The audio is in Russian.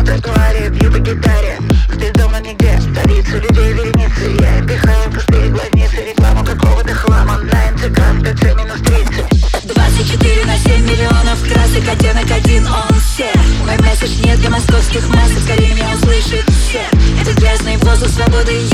на тротуаре, бью по гитаре. Ты дома нигде, столица людей вереницы. Я пихаю пустые глазницы, рекламу какого-то хлама на НЦК в ТЦ минус 30. 24/7 миллионов красок, оттенок один, он все. Мой месседж нет для московских масок, скорее меня услышит все. Этот грязный воздух свободы